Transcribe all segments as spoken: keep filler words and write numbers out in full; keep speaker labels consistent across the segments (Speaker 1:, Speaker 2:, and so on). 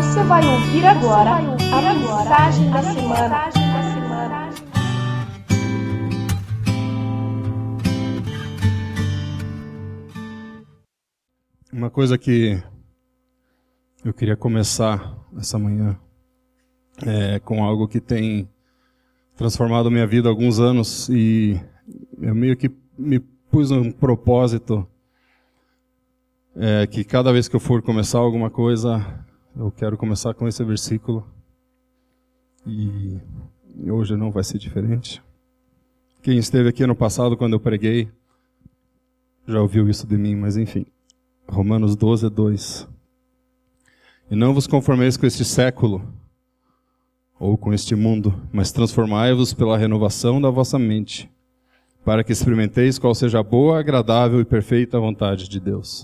Speaker 1: Você vai ouvir agora a mensagem da semana.
Speaker 2: Uma coisa que eu queria começar essa manhã é com algo que tem transformado a minha vida há alguns anos, e eu meio que me pus um propósito é, que cada vez que eu for começar alguma coisa, eu quero começar com esse versículo, e hoje não vai ser diferente. Quem esteve aqui ano passado quando eu preguei já ouviu isso de mim, mas enfim. Romanos doze, dois. E não vos conformeis com este século, ou com este mundo, mas transformai-vos pela renovação da vossa mente, para que experimenteis qual seja a boa, agradável e perfeita vontade de Deus.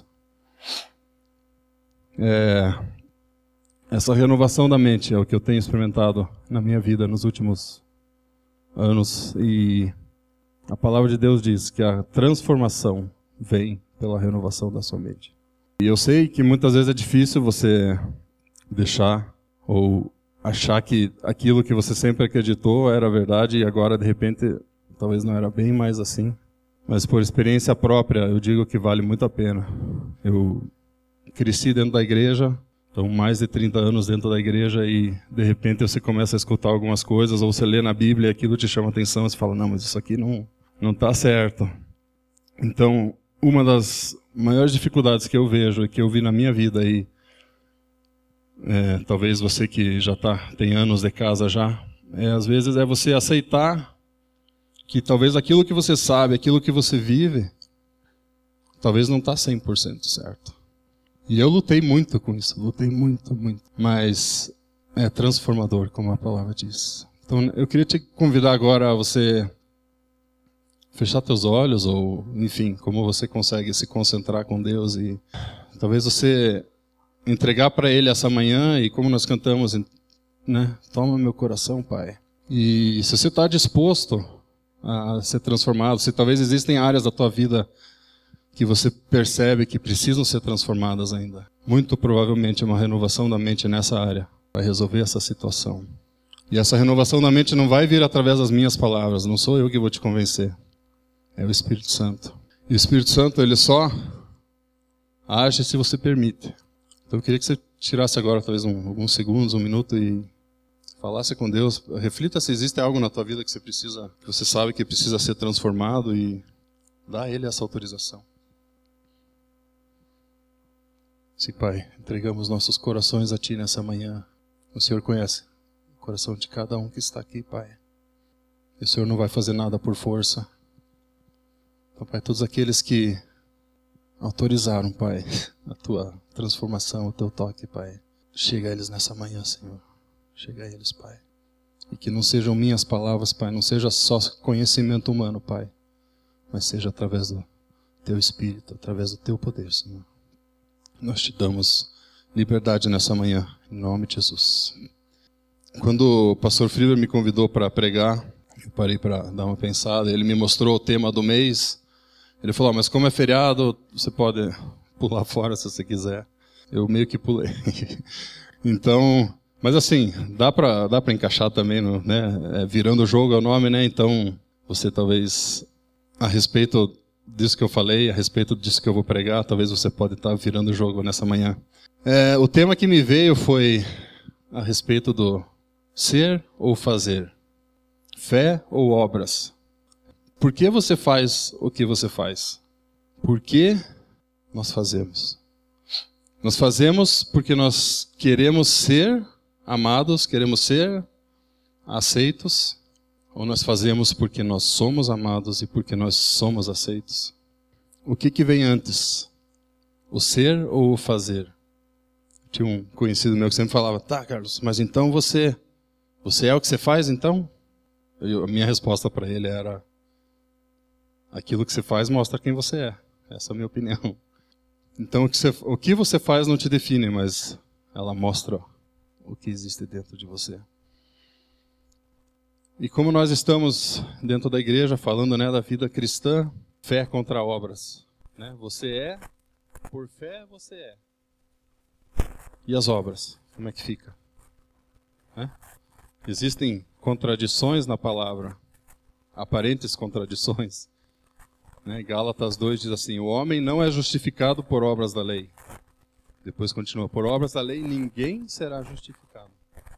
Speaker 2: É, essa renovação da mente é o que eu tenho experimentado na minha vida nos últimos anos, e a palavra de Deus diz que a transformação vem pela renovação da sua mente. E eu sei que muitas vezes é difícil você deixar ou achar que aquilo que você sempre acreditou era verdade e agora de repente talvez não era bem mais assim. Mas por experiência própria eu digo que vale muito a pena. Eu cresci dentro da igreja, então mais de trinta anos dentro da igreja, e de repente você começa a escutar algumas coisas, ou você lê na Bíblia e aquilo te chama a atenção e você fala, não, mas isso aqui não não está certo. Então, uma das maiores dificuldades que eu vejo e que eu vi na minha vida, e é, talvez você que já tá, tem anos de casa já, é, às vezes é você aceitar que talvez aquilo que você sabe, aquilo que você vive, talvez não está cem por cento certo. E eu lutei muito com isso, lutei muito, muito. Mas é transformador, como a palavra diz. Então eu queria te convidar agora a você fechar teus olhos, ou, enfim, como você consegue se concentrar com Deus, e talvez você entregar para Ele essa manhã, e como nós cantamos, né? Toma meu coração, Pai. E se você está disposto a ser transformado, se talvez existem áreas da tua vida que você percebe que precisam ser transformadas ainda, muito provavelmente uma renovação da mente nessa área vai resolver essa situação. E essa renovação da mente não vai vir através das minhas palavras, não sou eu que vou te convencer. É o Espírito Santo. E o Espírito Santo, ele só age se você permite. Então eu queria que você tirasse agora talvez um, alguns segundos, um minuto, e falasse com Deus. Reflita se existe algo na tua vida que você precisa, que você sabe que precisa ser transformado, e dá a Ele essa autorização. Sim, Pai, entregamos nossos corações a Ti nessa manhã. O Senhor conhece o coração de cada um que está aqui, Pai. E o Senhor não vai fazer nada por força. Então, Pai, todos aqueles que autorizaram, Pai, a Tua transformação, o Teu toque, Pai, chega a eles nessa manhã, Senhor. Chega a eles, Pai. E que não sejam minhas palavras, Pai, não seja só conhecimento humano, Pai, mas seja através do Teu Espírito, através do Teu poder, Senhor. Nós te damos liberdade nessa manhã, em nome de Jesus. Quando o pastor Frieder me convidou para pregar, eu parei para dar uma pensada, ele me mostrou o tema do mês. Ele falou, mas como é feriado, você pode pular fora se você quiser. Eu meio que pulei. Então, mas assim, dá para dá para encaixar também, no, né? É, virando o jogo é o nome, né? Então, você talvez, a respeito disso que eu falei, a respeito disso que eu vou pregar, talvez você pode estar virando o jogo nessa manhã. É, o tema que me veio foi a respeito do ser ou fazer, fé ou obras. Por que você faz o que você faz? Por que nós fazemos? Nós fazemos porque nós queremos ser amados, queremos ser aceitos, ou nós fazemos porque nós somos amados e porque nós somos aceitos? O que que vem antes? O ser ou o fazer? Tinha um conhecido meu que sempre falava, tá, Carlos, mas então você, você é o que você faz, então? Eu, a minha resposta para ele era, aquilo que você faz mostra quem você é. Essa é a minha opinião. Então, o que você, o que você faz não te define, mas ela mostra o que existe dentro de você. E como nós estamos dentro da igreja falando, né, da vida cristã, fé contra obras. Né? Você é, por fé você é. E as obras? como é que fica? É? Existem contradições na palavra, aparentes contradições. Né? Gálatas dois diz assim, o homem não é justificado por obras da lei. Depois continua, por obras da lei ninguém será justificado.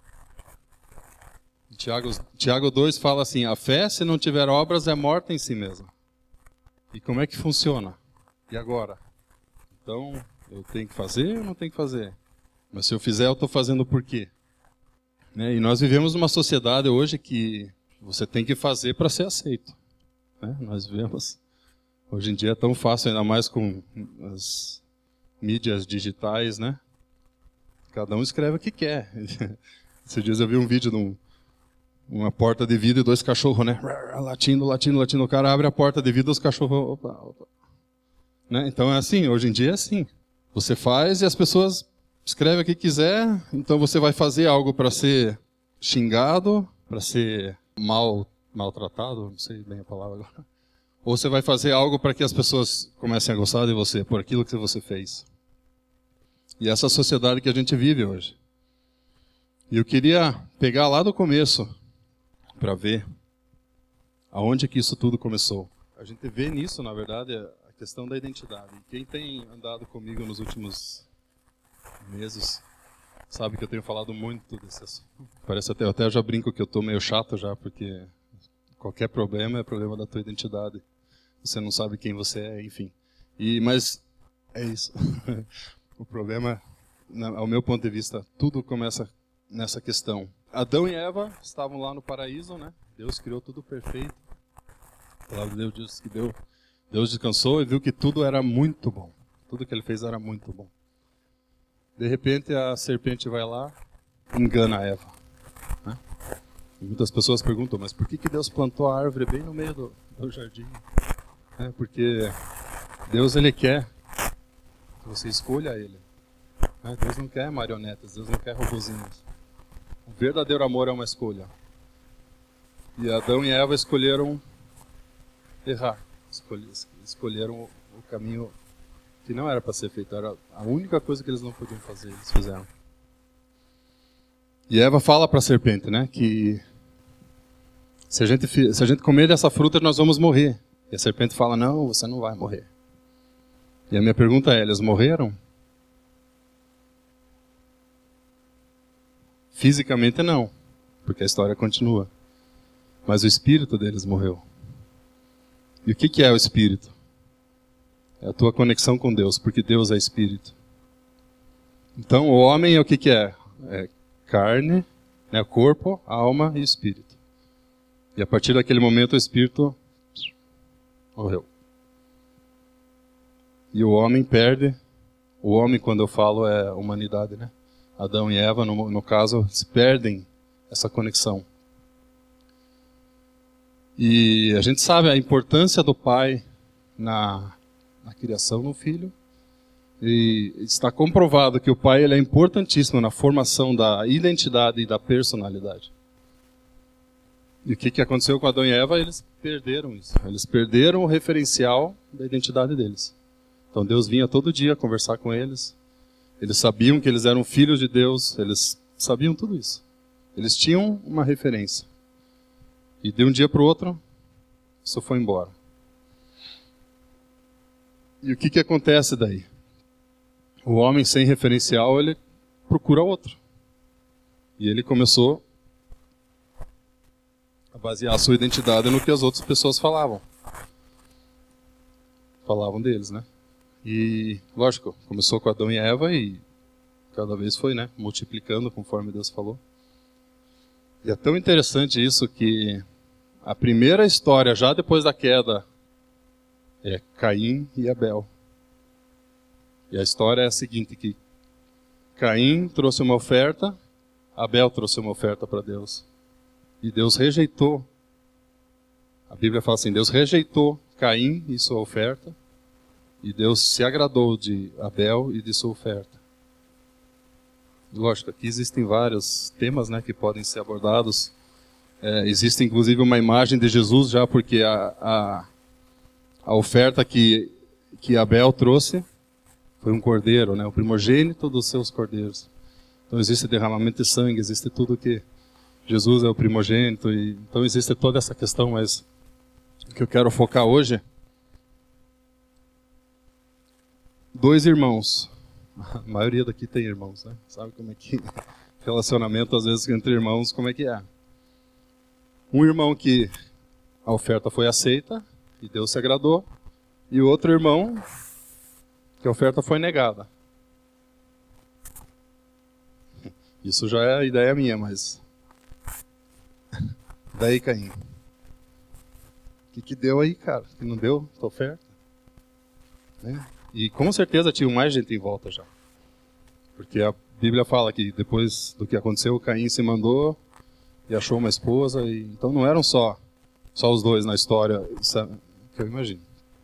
Speaker 2: Tiago, Tiago dois fala assim, a fé se não tiver obras é morta em si mesma. E como é que funciona? E agora? Então, eu tenho que fazer ou não tenho que fazer? Mas se eu fizer, eu estou fazendo por quê? Né? E nós vivemos numa sociedade hoje que você tem que fazer para ser aceito. Né? Nós vivemos, hoje em dia é tão fácil, ainda mais com as mídias digitais, né? Cada um escreve o que quer. Esses dias eu vi um vídeo de um uma porta de vidro e dois cachorros, né? Latindo, latindo, latindo. O cara abre a porta de vidro e os cachorros... Opa, opa. Né? Então é assim, hoje em dia é assim. Você faz e as pessoas escrevem o que quiser, então você vai fazer algo para ser xingado, para ser mal, maltratado, não sei bem a palavra agora. Ou você vai fazer algo para que as pessoas comecem a gostar de você, por aquilo que você fez. E essa é a sociedade que a gente vive hoje. E eu queria pegar lá do começo, para ver aonde que isso tudo começou. A gente vê nisso, na verdade, a questão da identidade. Quem tem andado comigo nos últimos meses sabe que eu tenho falado muito desse assunto. Parece até, eu até já brinco que eu estou meio chato já, porque qualquer problema é problema da tua identidade. Você não sabe quem você é, enfim. E, mas é isso. O problema, ao meu ponto de vista, tudo começa nessa questão. Adão e Eva estavam lá no paraíso, né? Deus criou tudo perfeito. A palavra de Deus diz que Deus, Deus descansou e viu que tudo era muito bom. Tudo que ele fez era muito bom. De repente a serpente vai lá e engana a Eva. Né? E muitas pessoas perguntam, mas por que, que Deus plantou a árvore bem no meio do, do jardim? É porque Deus ele quer que você escolha ele. É, Deus não quer marionetas, Deus não quer robozinhos. O verdadeiro amor é uma escolha. E Adão e Eva escolheram errar. Escolheram o caminho que não era para ser feito. Era a única coisa que eles não podiam fazer, eles fizeram. E Eva fala para a serpente, né, que se a, gente, se a gente comer dessa fruta, nós vamos morrer. E a serpente fala, não, você não vai morrer. E a minha pergunta é, eles morreram? Fisicamente não, porque a história continua. Mas o espírito deles morreu. E o que, que é o espírito? É a tua conexão com Deus, porque Deus é espírito. Então o homem é o que, que é? É carne, né, corpo, alma e espírito. E a partir daquele momento o espírito morreu. E o homem perde, o homem quando eu falo é humanidade, né? Adão e Eva, no, no caso, perdem essa conexão. E a gente sabe a importância do pai na, na criação do filho. E está comprovado que o pai ele é importantíssimo na formação da identidade e da personalidade. E o que, que aconteceu com Adão e Eva? Eles perderam isso. Eles perderam o referencial da identidade deles. Então Deus vinha todo dia conversar com eles. Eles sabiam que eles eram filhos de Deus, eles sabiam tudo isso. Eles tinham uma referência. E de um dia para o outro, isso foi embora. E o que, que acontece daí? O homem sem referencial, ele procura outro. E ele começou a basear a sua identidade no que as outras pessoas falavam. Falavam deles, né? E, lógico, começou com Adão e Eva e cada vez foi, né, multiplicando conforme Deus falou. E é tão interessante isso que a primeira história, já depois da queda, é Caim e Abel. E a história é a seguinte, que Caim trouxe uma oferta, Abel trouxe uma oferta para Deus. E Deus rejeitou. A Bíblia fala assim, Deus rejeitou Caim e sua oferta. E Deus se agradou de Abel e de sua oferta. Lógico, aqui existem vários temas, né, que podem ser abordados. É, existe inclusive uma imagem de Jesus já, porque a, a, a oferta que, que Abel trouxe foi um cordeiro, né, o primogênito dos seus cordeiros. Então existe derramamento de sangue, existe tudo que Jesus é o primogênito, e então existe toda essa questão, mas o que eu quero focar hoje, dois irmãos, a maioria daqui tem irmãos, né? Sabe como é que relacionamento às vezes entre irmãos, como é que é? Um irmão que a oferta foi aceita e Deus se agradou, e o outro irmão que a oferta foi negada. Isso já é a ideia minha, mas daí, Caim, o que, que deu aí, cara? Que não deu a oferta? Né? E com certeza tinha mais gente em volta já. Porque a Bíblia fala que depois do que aconteceu, Caim se mandou e achou uma esposa. E... Então não eram só, só os dois na história, sabe? Que eu imagino.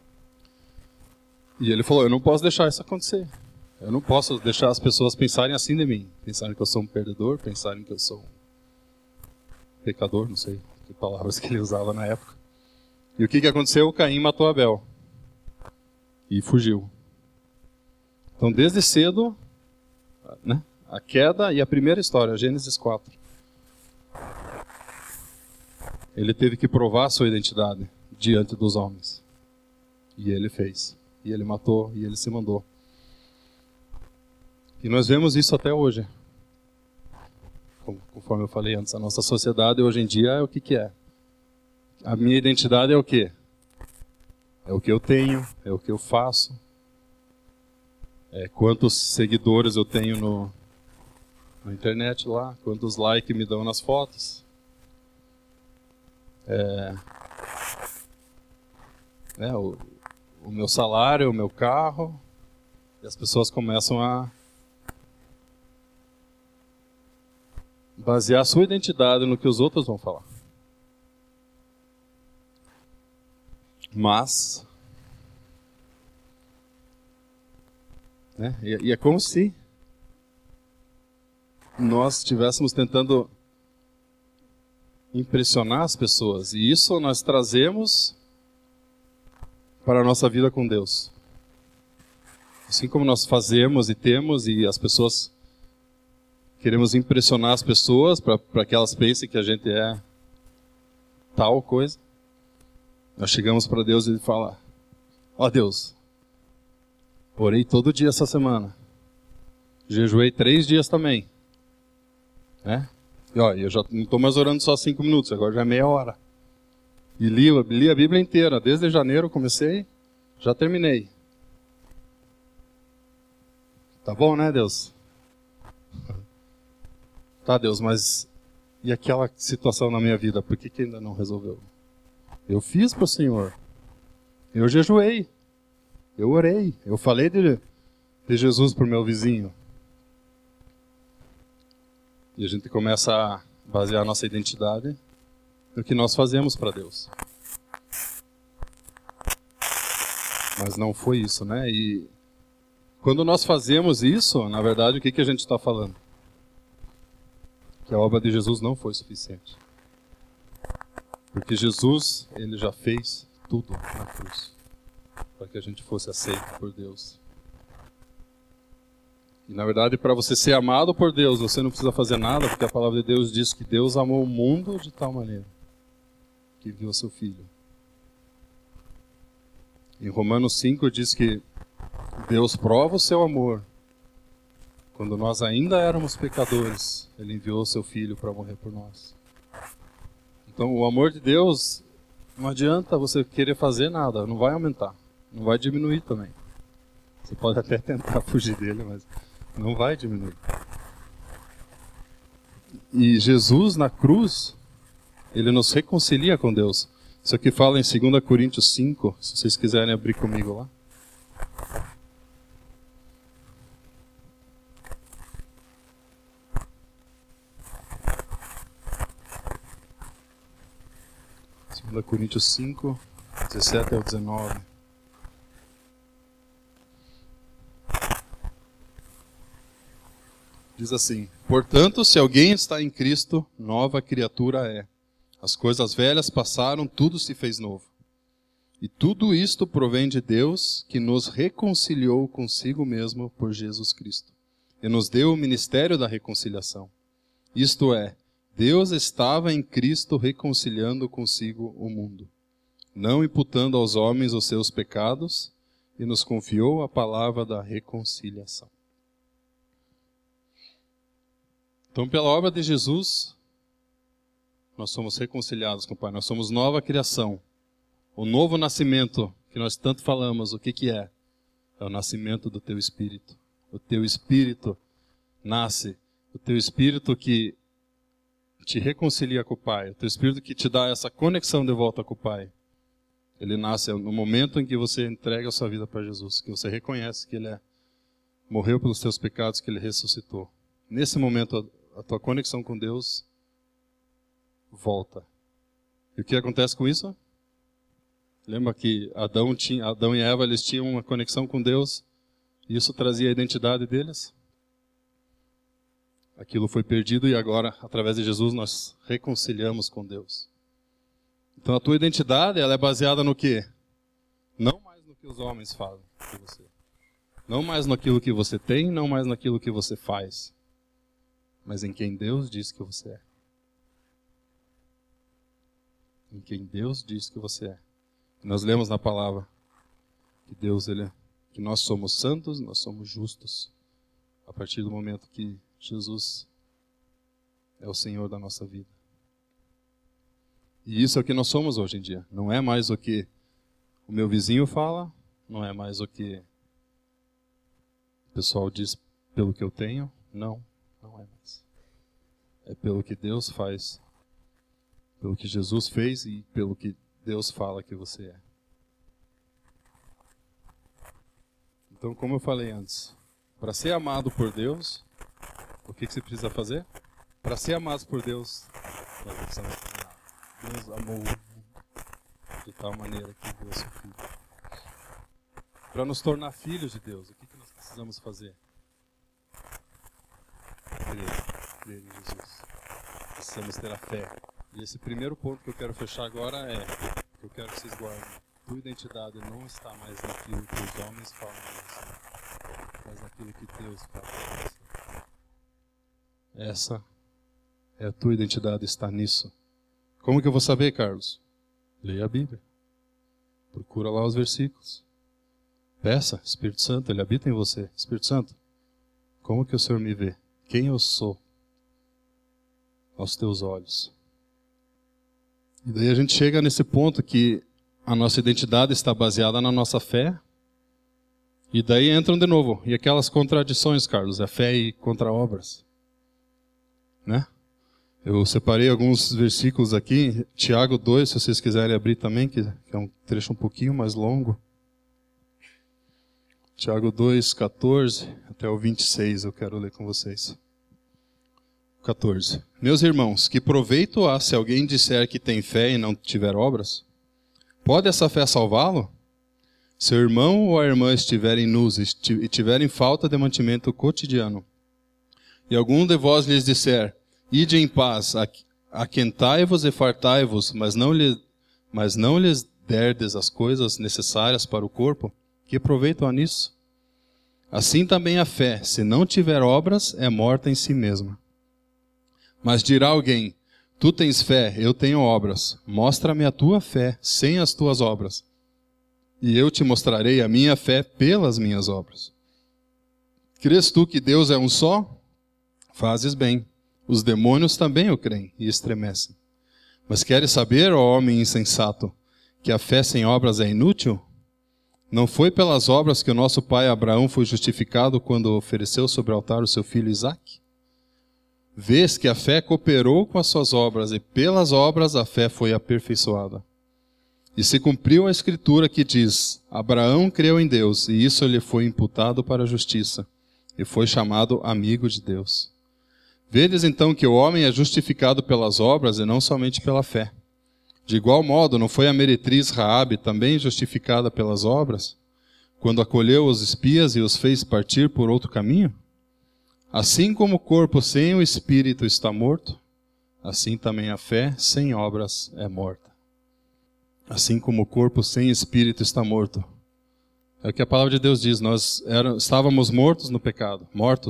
Speaker 2: E ele falou, eu não posso deixar isso acontecer. Eu não posso deixar as pessoas pensarem assim de mim. Pensarem que eu sou um perdedor, pensarem que eu sou um pecador, não sei que palavras que ele usava na época. E o que, que aconteceu? Caim matou Abel. E fugiu. Então, desde cedo, né, a queda e a primeira história, Gênesis quatro. Ele teve que provar a sua identidade diante dos homens. E ele fez. E ele matou, e ele se mandou. E nós vemos isso até hoje. Conforme eu falei antes, a nossa sociedade hoje em dia é o que, que é. A minha identidade é o quê? É o que eu tenho, é o que eu faço. É quantos seguidores eu tenho no, na internet lá, quantos likes me dão nas fotos. É, é o, o meu salário, o meu carro. E as pessoas começam a basear a sua identidade no que os outros vão falar. Mas, né, e, e é como se nós estivéssemos tentando impressionar as pessoas. E isso nós trazemos para a nossa vida com Deus. Assim como nós fazemos e temos, e as pessoas... Queremos impressionar as pessoas para que elas pensem que a gente é tal coisa. Nós chegamos para Deus e fala, ó Deus, orei todo dia essa semana. Jejuei três dias também. Né? E ó, eu já não estou mais orando só cinco minutos, agora já é meia hora. E li, li a Bíblia inteira, desde janeiro eu comecei, já terminei. Tá bom, né, Deus? Tá, Deus, mas e aquela situação na minha vida, por que, que ainda não resolveu? Eu fiz para o Senhor. Eu jejuei. Eu orei. Eu falei de, de Jesus para o meu vizinho. E a gente começa a basear a nossa identidade no que nós fazemos para Deus. Mas não foi isso, né? E quando nós fazemos isso, na verdade, o que, que a gente está falando? Que a obra de Jesus não foi suficiente. Porque Jesus, ele já fez tudo na cruz, para que a gente fosse aceito por Deus. E na verdade, para você ser amado por Deus, você não precisa fazer nada, porque a palavra de Deus diz que Deus amou o mundo de tal maneira que enviou seu Filho. Em Romanos cinco diz que Deus prova o seu amor. Quando nós ainda éramos pecadores, Ele enviou seu Filho para morrer por nós. Então, o amor de Deus, não adianta você querer fazer nada, não vai aumentar, não vai diminuir também. Você pode até tentar fugir dele, mas não vai diminuir. E Jesus, na cruz, Ele nos reconcilia com Deus. Isso aqui fala em dois Coríntios cinco, se vocês quiserem abrir comigo lá. dois Coríntios cinco, dezessete ao dezenove. Diz assim: portanto, se alguém está em Cristo, nova criatura é. As coisas velhas passaram, tudo se fez novo. E tudo isto provém de Deus, que nos reconciliou consigo mesmo por Jesus Cristo. e nos deu o ministério da reconciliação. Isto é, Deus estava em Cristo reconciliando consigo o mundo, não imputando aos homens os seus pecados, e nos confiou a palavra da reconciliação. Então, pela obra de Jesus, nós somos reconciliados com o Pai. Nós somos nova criação. O novo nascimento, que nós tanto falamos, o que que é? É o nascimento do teu Espírito. O teu Espírito nasce. O teu Espírito que te reconcilia com o Pai. O teu Espírito que te dá essa conexão de volta com o Pai. Ele nasce no momento em que você entrega a sua vida para Jesus. Que você reconhece que Ele é, morreu pelos teus pecados, que Ele ressuscitou. Nesse momento, a, a tua conexão com Deus volta. E o que acontece com isso? Lembra que Adão, tinha, Adão e Eva eles tinham uma conexão com Deus e isso trazia a identidade deles? Aquilo foi perdido e agora, através de Jesus, nós reconciliamos com Deus. Então a tua identidade ela é baseada no quê? Não mais no que os homens falam de você. Não mais naquilo que você tem, não mais naquilo que você faz. Mas em quem Deus diz que você é. Em quem Deus diz que você é. Nós lemos na palavra que Deus, ele, que nós somos santos, nós somos justos. A partir do momento que Jesus é o Senhor da nossa vida. E isso é o que nós somos hoje em dia. Não é mais o que o meu vizinho fala, não é mais o que o pessoal diz pelo que eu tenho. Não, não é mais. É pelo que Deus faz. Pelo que Jesus fez e pelo que Deus fala que você é. Então, como eu falei antes, para ser amado por Deus, o que, que você precisa fazer? Para ser amado por Deus, nós precisamos fazer nada. Deus amou o mundo de tal maneira que deu seu Filho. Para nos tornar filhos de Deus, o que, que nós precisamos fazer? Crer, crer em Jesus. Precisamos ter a fé. E esse primeiro ponto que eu quero fechar agora é que eu quero que vocês guardem. Tua identidade não está mais naquilo que os homens falam de você, mas naquilo que Deus fala de você. Essa é a tua identidade, está nisso. Como que eu vou saber, Carlos? Leia a Bíblia. Procura lá os versículos. Peça, Espírito Santo, Ele habita em você. Espírito Santo, como que o Senhor me vê? Quem eu sou aos teus olhos? E daí a gente chega nesse ponto que a nossa identidade está baseada na nossa fé. E daí entram de novo. E aquelas contradições, Carlos, a fé e contra obras. Né? Eu separei alguns versículos aqui. Tiago dois, se vocês quiserem abrir também, que é um trecho um pouquinho mais longo. Tiago dois, catorze até o vinte e seis eu quero ler com vocês. catorze. Meus irmãos, que proveito há se alguém disser que tem fé e não tiver obras? Pode essa fé salvá-lo? Se o irmão ou a irmã estiverem nus e tiverem falta de mantimento cotidiano, e algum de vós lhes disser, ide em paz, aquentai-vos e fartai-vos, mas não lhe, mas não lhes derdes as coisas necessárias para o corpo, que proveito há nisso? Assim também a fé, se não tiver obras, é morta em si mesma. Mas dirá alguém, tu tens fé, eu tenho obras. Mostra-me a tua fé sem as tuas obras. E eu te mostrarei a minha fé pelas minhas obras. Crês tu que Deus é um só? Fazes bem. Os demônios também o creem e estremecem. Mas queres saber, ó homem insensato, que a fé sem obras é inútil? Não foi pelas obras que o nosso pai Abraão foi justificado quando ofereceu sobre o altar o seu filho Isaque? Vês que a fé cooperou com as suas obras, e pelas obras a fé foi aperfeiçoada. E se cumpriu a escritura que diz, Abraão creu em Deus, e isso lhe foi imputado para a justiça, e foi chamado amigo de Deus. Vedes então que o homem é justificado pelas obras e não somente pela fé. De igual modo, não foi a meretriz Raabe também justificada pelas obras, quando acolheu os espias e os fez partir por outro caminho? Assim como o corpo sem o espírito está morto, assim também a fé sem obras é morta. Assim como o corpo sem espírito está morto. É o que a palavra de Deus diz, nós era, estávamos mortos no pecado, mortos,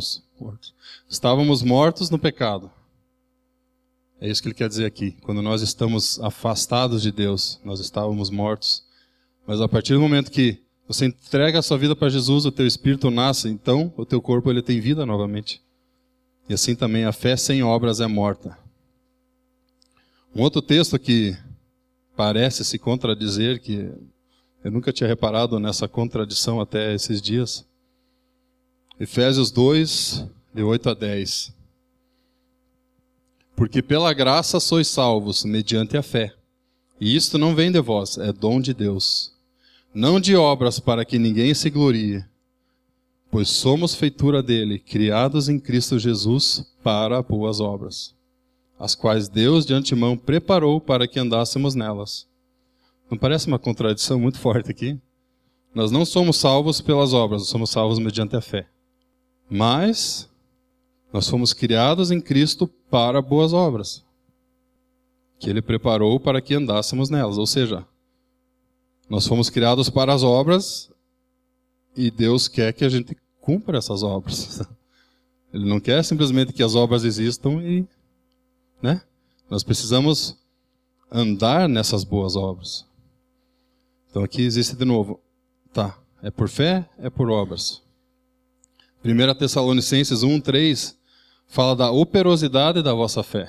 Speaker 2: mortos. Estávamos mortos no pecado. É isso que ele quer dizer aqui. Quando nós estamos afastados de Deus, nós estávamos mortos. Mas a partir do momento que você entrega a sua vida para Jesus, o teu espírito nasce, então o teu corpo ele tem vida novamente. E assim também a fé sem obras é morta. Um outro texto que parece se contradizer, que eu nunca tinha reparado nessa contradição até esses dias. Efésios dois, de oito a dez. Porque pela graça sois salvos, mediante a fé. E isto não vem de vós, é dom de Deus. Não de obras para que ninguém se glorie, pois somos feitura dele, criados em Cristo Jesus para boas obras, as quais Deus de antemão preparou para que andássemos nelas. Não parece uma contradição muito forte aqui? Nós não somos salvos pelas obras, nós somos salvos mediante a fé. Mas nós fomos criados em Cristo para boas obras, que Ele preparou para que andássemos nelas. Ou seja, nós fomos criados para as obras e Deus quer que a gente cumpra essas obras. Ele não quer simplesmente que as obras existam e, né? Nós precisamos andar nessas boas obras. Então aqui existe de novo, tá, é por fé, é por obras. primeira Tessalonicenses um, três fala da operosidade da vossa fé.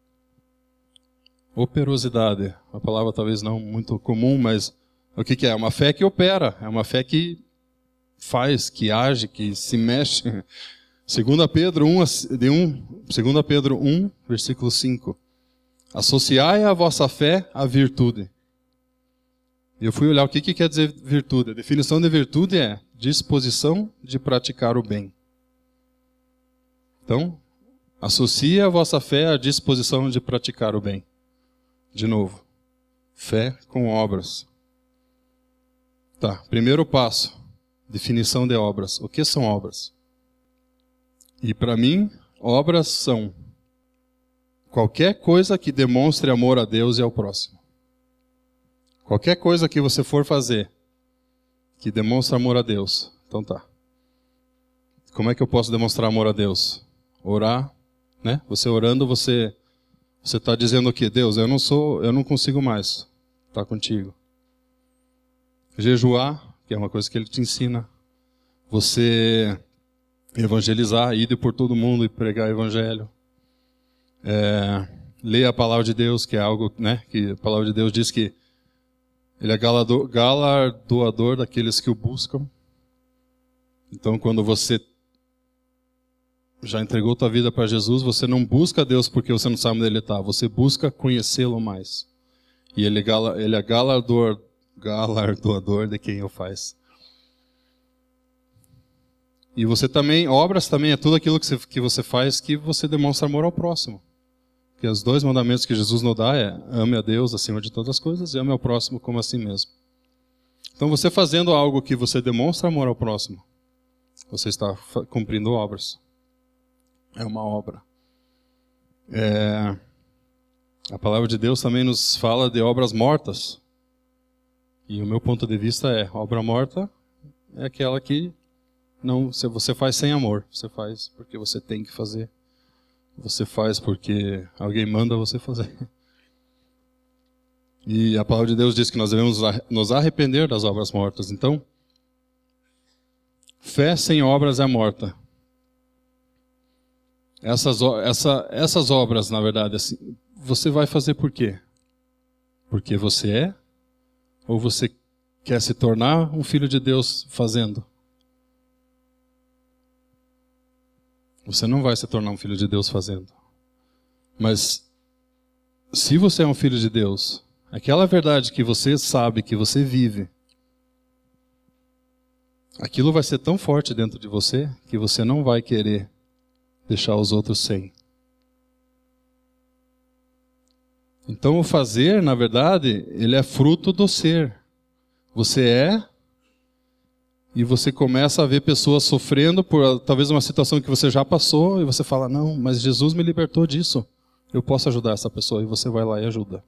Speaker 2: Operosidade, uma palavra talvez não muito comum, mas o que que é? É uma fé que opera, é uma fé que faz, que age, que se mexe. segunda Pedro um, de um, segunda Pedro um, versículo cinco. Associai a vossa fé à virtude. E eu fui olhar o que, que quer dizer virtude. A definição de virtude é disposição de praticar o bem. Então, associa a vossa fé à disposição de praticar o bem. De novo, fé com obras. Tá, primeiro passo, definição de obras. O que são obras? E para mim, obras são qualquer coisa que demonstre amor a Deus e ao próximo. Qualquer coisa que você for fazer que demonstre amor a Deus. Então tá. Como é que eu posso demonstrar amor a Deus? Orar, né? Você orando, você você está dizendo o quê? Deus, eu não sou, eu não consigo mais estar contigo. Jejuar, que é uma coisa que ele te ensina. Você evangelizar, ir por todo mundo e pregar o evangelho. É, ler a palavra de Deus, que é algo, né, que a palavra de Deus diz que Ele é galardoador daqueles que o buscam. Então, quando você já entregou tua vida para Jesus, você não busca Deus porque você não sabe onde Ele está. Você busca conhecê-lo mais. E Ele, ele é galardoador, galardoador de quem o faz. E você também, obras também é tudo aquilo que você, que você faz que você demonstra amor ao próximo. Porque os dois mandamentos que Jesus nos dá é ame a Deus acima de todas as coisas e ame ao próximo como a si mesmo. Então você fazendo algo que você demonstra amor ao próximo, você está cumprindo obras. É uma obra. É... A palavra de Deus também nos fala de obras mortas. E o meu ponto de vista é, obra morta é aquela que não, você faz sem amor. Você faz porque você tem que fazer. Você faz porque alguém manda você fazer. E a palavra de Deus diz que nós devemos nos arrepender das obras mortas. Então, fé sem obras é morta. Essas, essa, essas obras, na verdade, assim, você vai fazer por quê? Porque você é? Ou você quer se tornar um filho de Deus fazendo? Você não vai se tornar um filho de Deus fazendo. Mas, se você é um filho de Deus, aquela verdade que você sabe, que você vive, aquilo vai ser tão forte dentro de você, que você não vai querer deixar os outros sem. Então, o fazer, na verdade, ele é fruto do ser. Você é... E você começa a ver pessoas sofrendo por talvez uma situação que você já passou e você fala, não, mas Jesus me libertou disso. Eu posso ajudar essa pessoa. E você vai lá e ajuda.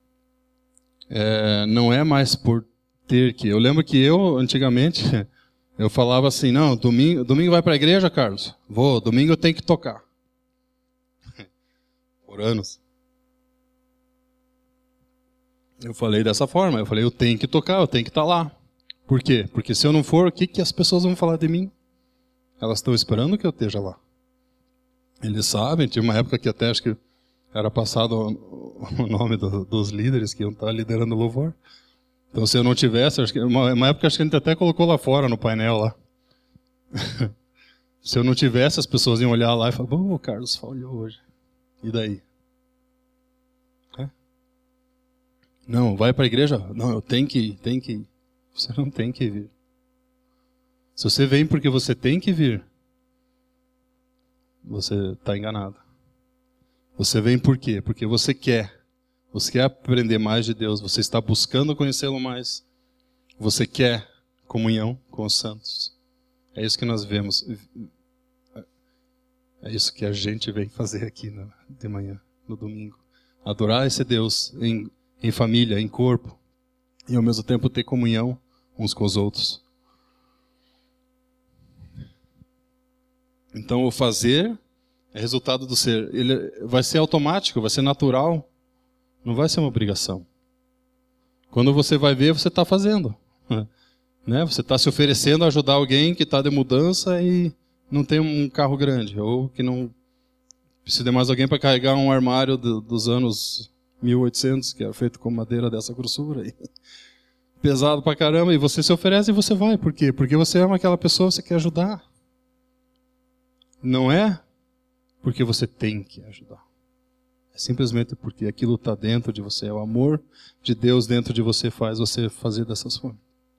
Speaker 2: É, não é mais por ter que... Eu lembro que eu, antigamente, Eu falava assim, não, domingo, domingo vai para a igreja, Carlos? Vou, domingo eu tenho que tocar. Por anos. Eu falei dessa forma, eu falei, eu tenho que tocar, eu tenho que estar lá. Por quê? Porque se eu não for, o que, que as pessoas vão falar de mim? Elas estão esperando que eu esteja lá. Eles sabem, tinha uma época que até acho que era passado o nome do, dos líderes que iam estar liderando o louvor. Então se eu não tivesse, acho que, uma, uma época acho que a gente até colocou lá fora no painel lá. Se eu não tivesse, as pessoas iam olhar lá e falar, ô, o Carlos falhou hoje. E daí? É? Não, vai para a igreja? Não, eu tenho que ir, tenho que ir. Você não tem que vir. Se você vem porque você tem que vir, você está enganado. Você vem por quê? Porque você quer. Você quer aprender mais de Deus. Você está buscando conhecê-lo mais. Você quer comunhão com os santos. É isso que nós vemos. É isso que a gente vem fazer aqui no, de manhã, no domingo. Adorar esse Deus em, em família, em corpo. E ao mesmo tempo ter comunhão uns com os outros. Então o fazer é resultado do ser. Ele vai ser automático, vai ser natural. Não vai ser uma obrigação. Quando você vai ver, você está fazendo. Né? Você está se oferecendo a ajudar alguém que está de mudança e não tem um carro grande. Ou que não precisa de mais alguém para carregar um armário do, dos anos mil e oitocentos, que é feito com madeira dessa grossura. E pesado pra caramba. E você se oferece e você vai. Por quê? Porque você ama aquela pessoa, você quer ajudar. Não é porque você tem que ajudar. É simplesmente porque aquilo está dentro de você. É o amor de Deus dentro de você faz você fazer dessas formas.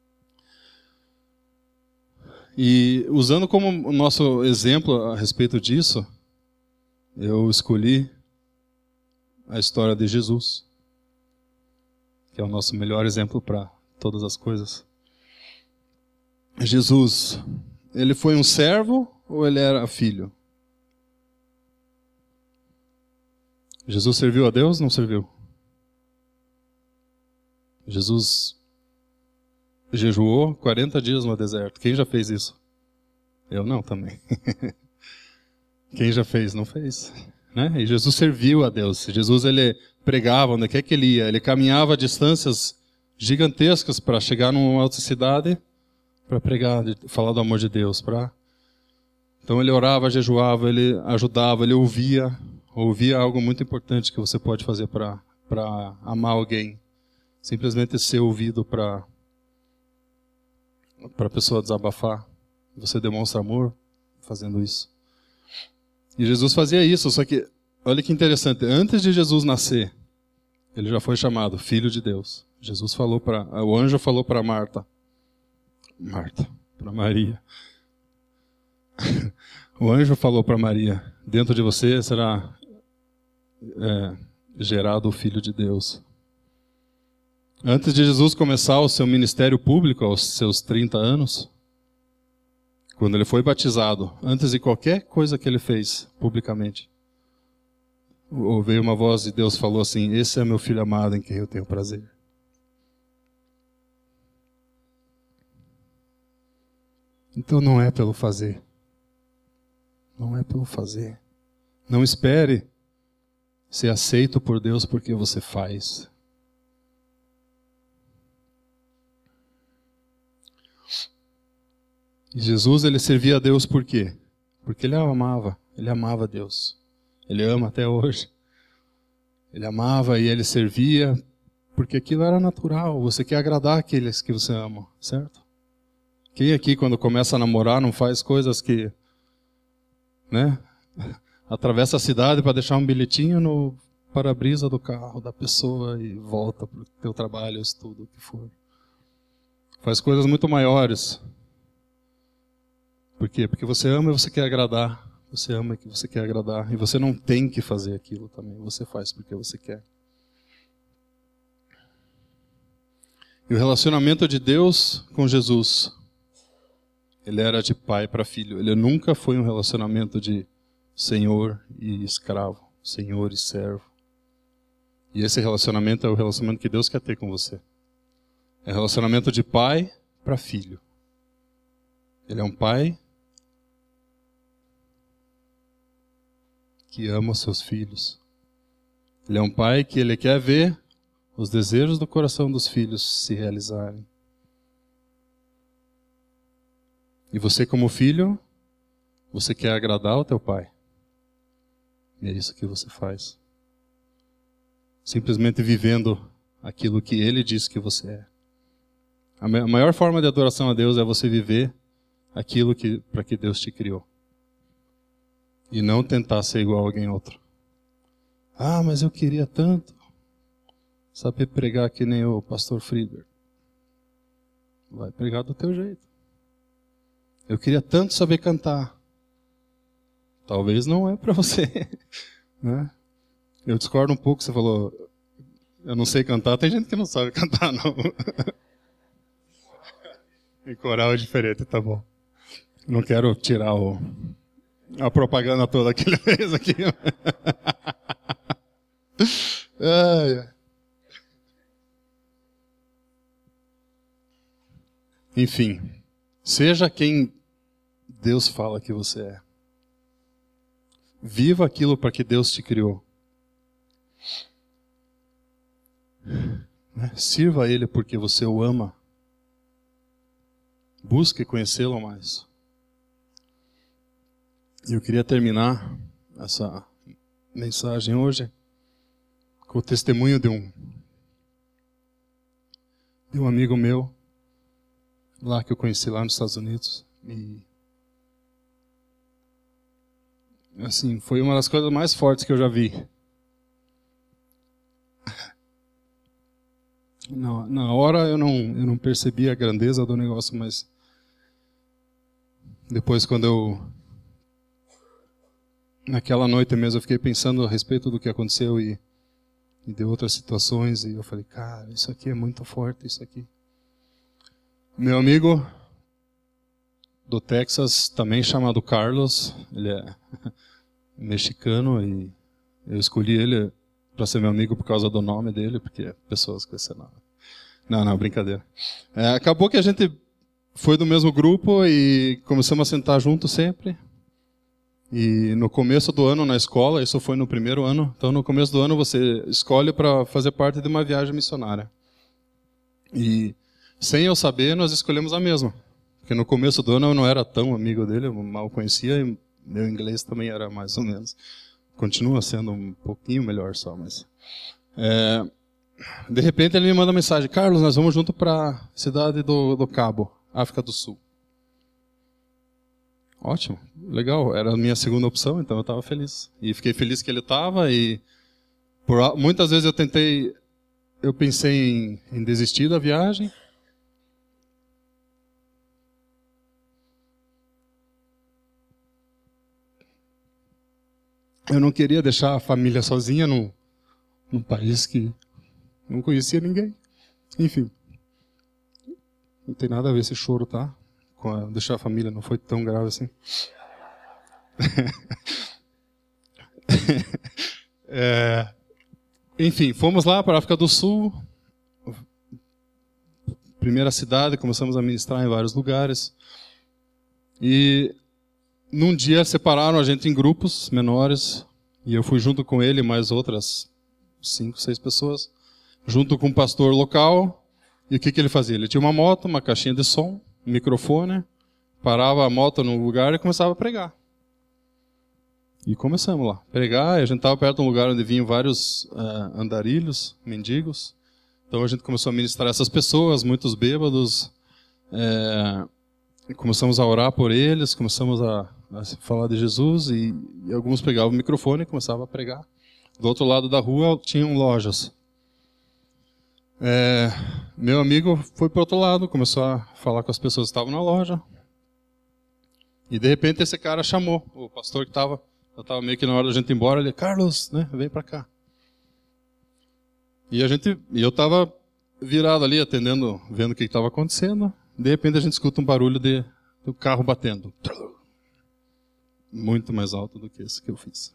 Speaker 2: E usando como o nosso exemplo a respeito disso, eu escolhi a história de Jesus, que é o nosso melhor exemplo para todas as coisas. Jesus, ele foi um servo ou ele era filho? Jesus serviu a Deus ou não serviu? Jesus jejuou quarenta dias no deserto. Quem já fez isso? Eu não, também. Quem já fez? Não fez. Né? E Jesus serviu a Deus. Jesus ele pregava onde quer que ele ia. Ele caminhava a distâncias gigantescas para chegar numa outra cidade para pregar, falar do amor de Deus. Pra... Então ele orava, jejuava, ele ajudava, ele ouvia. Ouvir é algo muito importante que você pode fazer para para amar alguém. Simplesmente ser ouvido para para a pessoa desabafar. Você demonstra amor fazendo isso. E Jesus fazia isso, só que, olha que interessante, antes de Jesus nascer, ele já foi chamado Filho de Deus. Jesus falou para, o anjo falou para Marta, Marta, para Maria. O anjo falou para Maria, dentro de você será é, gerado o Filho de Deus. Antes de Jesus começar o seu ministério público, aos seus trinta anos, quando ele foi batizado, antes de qualquer coisa que ele fez publicamente, veio uma voz de Deus e falou assim, esse é meu filho amado em quem eu tenho prazer. Então não é pelo fazer. Não é pelo fazer. Não espere ser aceito por Deus porque você faz. E Jesus, ele servia a Deus por quê? Porque ele amava. Ele amava Deus. Ele ama até hoje. Ele amava e ele servia porque aquilo era natural. Você quer agradar aqueles que você ama, certo? Quem aqui, quando começa a namorar, não faz coisas que, né? Atravessa a cidade para deixar um bilhetinho no para-brisa do carro da pessoa e volta para o teu trabalho, estudo, o que for. Faz coisas muito maiores. Por quê? Porque você ama e você quer agradar. Você ama e você quer agradar. E você não tem que fazer aquilo também. Você faz porque você quer. E o relacionamento de Deus com Jesus, ele era de pai para filho. Ele nunca foi um relacionamento de senhor e escravo. Senhor e servo. E esse relacionamento é o relacionamento que Deus quer ter com você. É relacionamento de pai para filho. Ele é um pai que ama os seus filhos. Ele é um pai que ele quer ver os desejos do coração dos filhos se realizarem. E você, como filho, você quer agradar o teu pai. E é isso que você faz. Simplesmente vivendo aquilo que ele diz que você é. A maior forma de adoração a Deus é você viver aquilo que, para que Deus te criou. E não tentar ser igual a alguém outro. Ah, mas eu queria tanto saber pregar que nem o pastor Friedberg. Vai pregar do teu jeito. Eu queria tanto saber cantar. Talvez não é para você. Né? Eu discordo um pouco, você falou, eu não sei cantar, tem gente que não sabe cantar, não. Em coral é diferente, tá bom. Não quero tirar o, a propaganda toda que ele fez aqui. Ai, ai. Enfim, seja quem Deus fala que você é. Viva aquilo para que Deus te criou. Sirva a Ele porque você o ama. Busque conhecê-lo mais. E eu queria terminar essa mensagem hoje com o testemunho de um, de um amigo meu, lá que eu conheci lá nos Estados Unidos. E assim, foi uma das coisas mais fortes que eu já vi. Na, na hora eu não, eu não percebi a grandeza do negócio, mas depois quando eu... Naquela noite mesmo eu fiquei pensando a respeito do que aconteceu e, e de outras situações, e eu falei, cara, isso aqui é muito forte, isso aqui. Meu amigo do Texas, também chamado Carlos, ele é mexicano e eu escolhi ele para ser meu amigo por causa do nome dele, porque pessoas com esse nome. Não, não, brincadeira. É, acabou que a gente foi do mesmo grupo e começamos a sentar juntos sempre. E no começo do ano na escola, isso foi no primeiro ano, então no começo do ano você escolhe para fazer parte de uma viagem missionária. E sem eu saber, nós escolhemos a mesma. Porque no começo do ano eu não era tão amigo dele, eu mal conhecia e meu inglês também era mais ou menos. Continua sendo um pouquinho melhor só, mas... É, de repente ele me manda uma mensagem, Carlos, nós vamos junto para a cidade do, do Cabo, África do Sul. Ótimo, legal, era a minha segunda opção, então eu estava feliz. E fiquei feliz que ele estava e por, muitas vezes eu tentei, eu pensei em, em desistir da viagem. Eu não queria deixar a família sozinha num, num país que não conhecia ninguém. Enfim, não tem nada a ver esse choro, tá? Com a, deixar a família, não foi tão grave assim. é, enfim, fomos lá para a África do Sul. Primeira cidade, começamos a ministrar em vários lugares. E num dia separaram a gente em grupos menores. E eu fui junto com ele, mais outras cinco, seis pessoas. Junto com um pastor local. E o que, que ele fazia? Ele tinha uma moto, uma caixinha de som, um microfone, parava a moto no lugar e começava a pregar. E começamos lá, pregar, e a gente estava perto de um lugar onde vinham vários uh, andarilhos, mendigos. Então a gente começou a ministrar essas pessoas, muitos bêbados. É, começamos a orar por eles, começamos a, a falar de Jesus, e, e alguns pegavam o microfone e começavam a pregar. Do outro lado da rua tinham lojas. É, meu amigo foi para o outro lado, começou a falar com as pessoas que estavam na loja. E de repente esse cara chamou, o pastor que estava, eu estava meio que na hora da gente ir embora, ele, Carlos, né, vem para cá. E a gente, e eu estava virado ali, atendendo, vendo o que estava acontecendo. De repente a gente escuta um barulho de do carro batendo. Muito mais alto do que esse que eu fiz.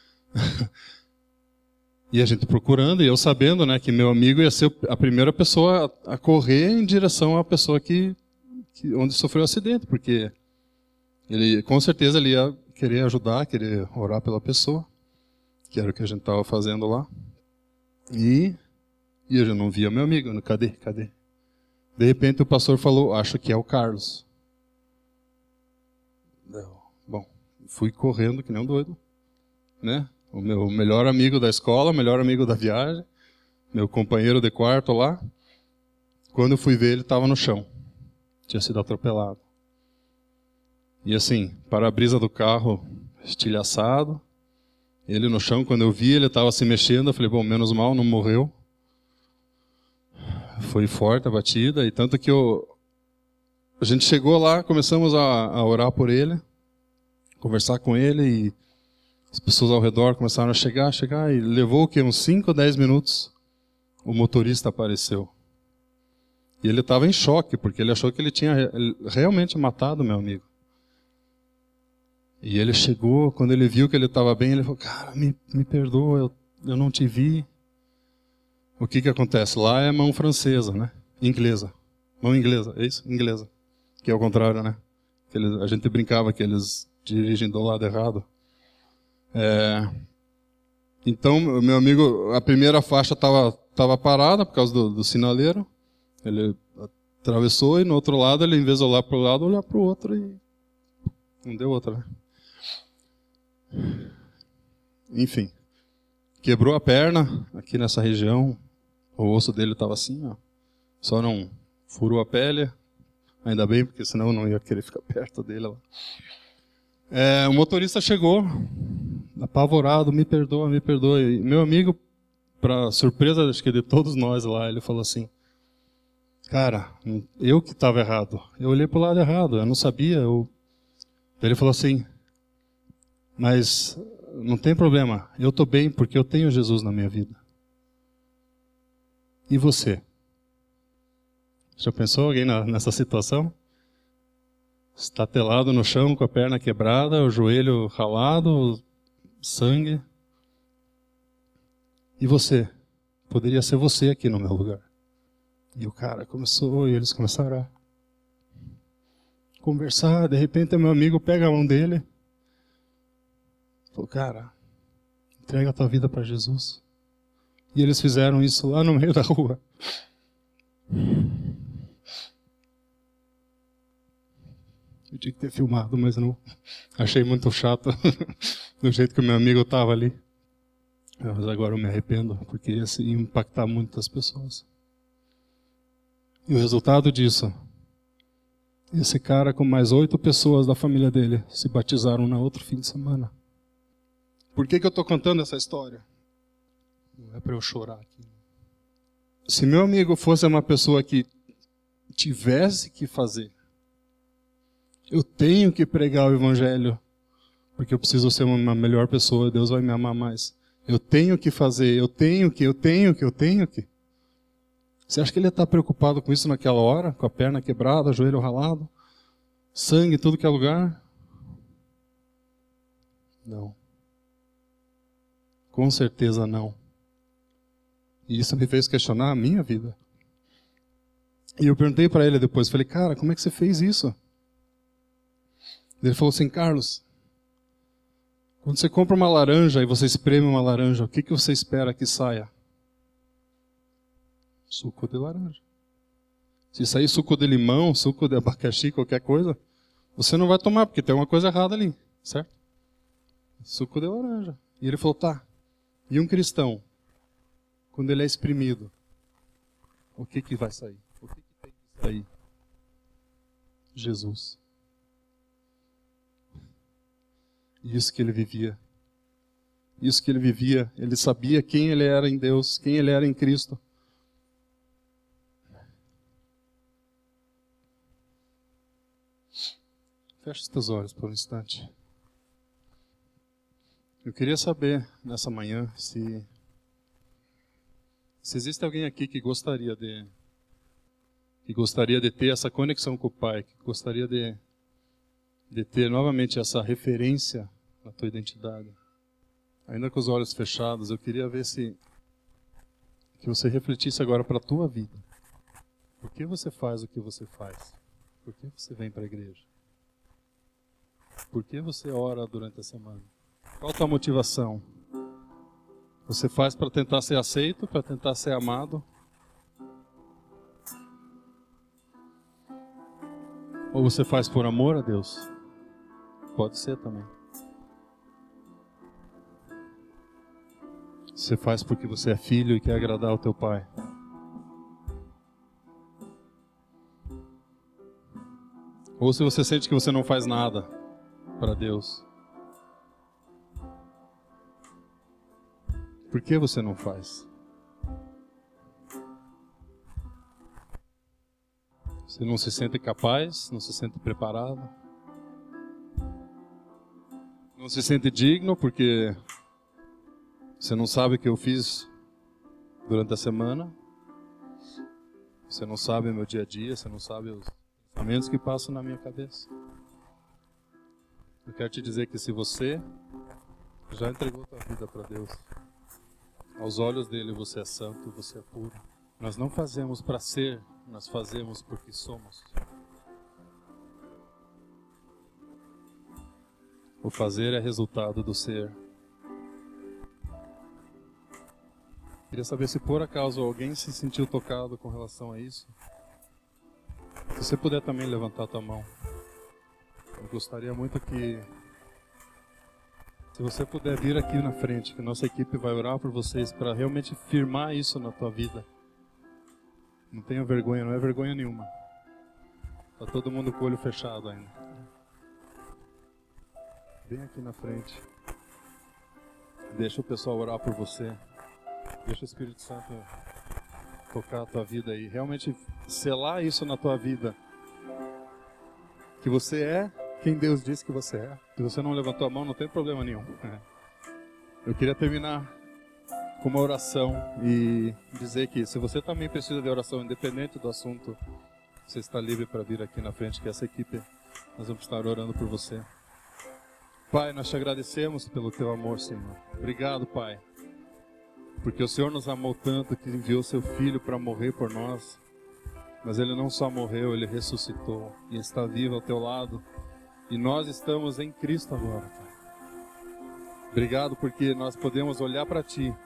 Speaker 2: E a gente procurando, e eu sabendo, né, que meu amigo ia ser a primeira pessoa a, a correr em direção à pessoa que, que onde sofreu o acidente, porque Ele, com certeza ele ia querer ajudar, querer orar pela pessoa, que era o que a gente estava fazendo lá. E, e eu já não via meu amigo. Cadê? Cadê? De repente o pastor falou, acho que é o Carlos. Eu, bom, fui correndo que nem um doido, né? O meu melhor amigo da escola, melhor amigo da viagem, meu companheiro de quarto lá. Quando eu fui ver, ele estava no chão. Tinha sido atropelado. E assim, para-brisa do carro estilhaçado. Ele no chão, quando eu vi, ele estava se mexendo. Eu falei, bom, menos mal, não morreu. Foi forte a batida. E tanto que eu, a gente chegou lá, começamos a, a orar por ele, conversar com ele. E as pessoas ao redor começaram a chegar, chegar. E levou o quê? Uns cinco, dez minutos. O motorista apareceu. E ele estava em choque, porque ele achou que ele tinha realmente matado meu amigo. E ele chegou, quando ele viu que ele estava bem, ele falou, cara, me, me perdoa, eu, eu não te vi. O que que acontece? Lá é mão francesa, né? Inglesa. Mão inglesa, é isso? Inglesa. Que é o contrário, né? Que eles, a gente brincava que eles dirigem do lado errado. É... Então, meu amigo, a primeira faixa estava tava parada por causa do, do sinaleiro. Ele atravessou e no outro lado, ele, em vez de olhar para o lado, olhar para o outro e não deu outra, né? Enfim, quebrou a perna aqui nessa região. O osso dele estava assim, ó. Só não furou a pele. Ainda bem, porque senão eu não ia querer ficar perto dele lá. É, o motorista chegou, apavorado, me perdoa, me perdoa. E meu amigo, para surpresa acho que de todos nós lá, ele falou assim, cara, eu que estava errado. Eu olhei para o lado errado, eu não sabia. Eu... Ele falou assim, mas não tem problema, eu estou bem porque eu tenho Jesus na minha vida. E você? Já pensou alguém na, nessa situação? Estatelado no chão, com a perna quebrada, o joelho ralado, sangue. E você? Poderia ser você aqui no meu lugar. E o cara começou, e eles começaram a conversar. De repente, meu amigo pega a mão dele. Falou, cara, entrega a tua vida para Jesus. E eles fizeram isso lá no meio da rua. Eu tinha que ter filmado, mas não achei muito chato do jeito que o meu amigo estava ali. Mas agora eu me arrependo, porque ia impactar muitas pessoas. E o resultado disso, esse cara com mais oito pessoas da família dele se batizaram no outro fim de semana. Por que que eu estou contando essa história? Não é para eu chorar aqui. Se meu amigo fosse uma pessoa que tivesse que fazer, eu tenho que pregar o evangelho, porque eu preciso ser uma melhor pessoa, Deus vai me amar mais. Eu tenho que fazer, eu tenho que, eu tenho que, eu tenho que. Você acha que ele está preocupado com isso naquela hora? Com a perna quebrada, joelho ralado, sangue em tudo que é lugar? Não. Com certeza não. E isso me fez questionar a minha vida. E eu perguntei para ele depois, falei, cara, como é que você fez isso? Ele falou assim, Carlos, quando você compra uma laranja e você espreme uma laranja, o que, que você espera que saia? Suco de laranja. Se sair suco de limão, suco de abacaxi, qualquer coisa, você não vai tomar, porque tem uma coisa errada ali, certo? Suco de laranja. E ele falou, tá, e um cristão, quando ele é exprimido, o que, que vai sair? O que, que tem que sair? Jesus. Isso que ele vivia. Isso que ele vivia. Ele sabia quem ele era em Deus, quem ele era em Cristo. Feche os teus olhos por um instante. Eu queria saber, nessa manhã, se, se existe alguém aqui que gostaria de, que gostaria de ter essa conexão com o Pai, que gostaria de, de ter novamente essa referência na tua identidade. Ainda com os olhos fechados, eu queria ver se que você refletisse agora para a tua vida. Por que você faz o que você faz? Por que você vem para a igreja? Por que você ora durante a semana? Qual a tua motivação? Você faz para tentar ser aceito, para tentar ser amado? Ou você faz por amor a Deus? Pode ser também. Você faz porque você é filho e quer agradar ao teu pai. Ou se você sente que você não faz nada para Deus. Por que você não faz? Você não se sente capaz, não se sente preparado, não se sente digno porque você não sabe o que eu fiz durante a semana, você não sabe o meu dia a dia, você não sabe os pensamentos que passam na minha cabeça. Eu quero te dizer que se você já entregou tua vida para Deus, aos olhos dele você é santo, você é puro. Nós não fazemos para ser, nós fazemos porque somos. O fazer é resultado do ser. Queria saber se por acaso alguém se sentiu tocado com relação a isso. Se você puder também levantar a tua mão. Eu gostaria muito que, se você puder vir aqui na frente, que nossa equipe vai orar por vocês para realmente firmar isso na tua vida. Não tenha vergonha, não é vergonha nenhuma. Está todo mundo com o olho fechado ainda. Vem aqui na frente. Deixa o pessoal orar por você. Deixa o Espírito Santo tocar a tua vida e realmente selar isso na tua vida. Que você é quem Deus disse que você é. Se você não levantou a mão, não tem problema nenhum. Eu queria terminar com uma oração e dizer que se você também precisa de oração, independente do assunto, você está livre para vir aqui na frente, que essa equipe, nós vamos estar orando por você. Pai, nós te agradecemos pelo teu amor, Senhor. Obrigado, Pai, porque o Senhor nos amou tanto que enviou seu Filho para morrer por nós. Mas Ele não só morreu, Ele ressuscitou e está vivo ao teu lado. E nós estamos em Cristo agora, Pai. Obrigado porque nós podemos olhar para Ti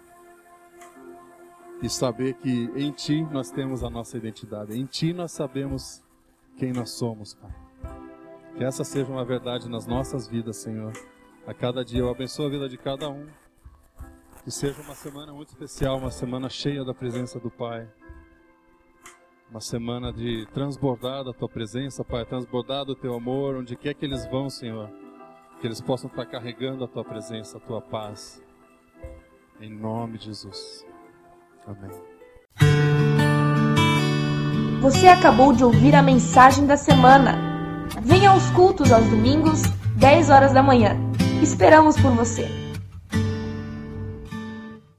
Speaker 2: e saber que em Ti nós temos a nossa identidade. Em Ti nós sabemos quem nós somos, Pai. Que essa seja uma verdade nas nossas vidas, Senhor. A cada dia eu abençoo a vida de cada um. Que seja uma semana muito especial, uma semana cheia da presença do Pai. Uma semana de transbordar da Tua presença, Pai. Transbordar do Teu amor, onde quer que eles vão, Senhor. Que eles possam estar carregando a Tua presença, a Tua paz. Em nome de Jesus. Amém.
Speaker 1: Você acabou de ouvir a mensagem da semana. Venha aos cultos aos domingos, dez horas da manhã. Esperamos por você.